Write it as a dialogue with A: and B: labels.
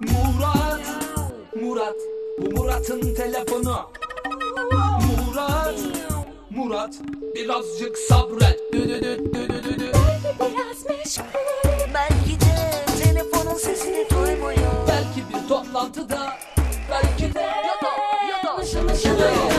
A: Murat, Murat, bu Murat'ın telefonu. Murat, Murat, birazcık sabret.
B: Biraz meşgul. Belki de telefonun sesini duymuyor.
A: Belki bir toplantıda, belki de ya da
B: Mışıl mışıl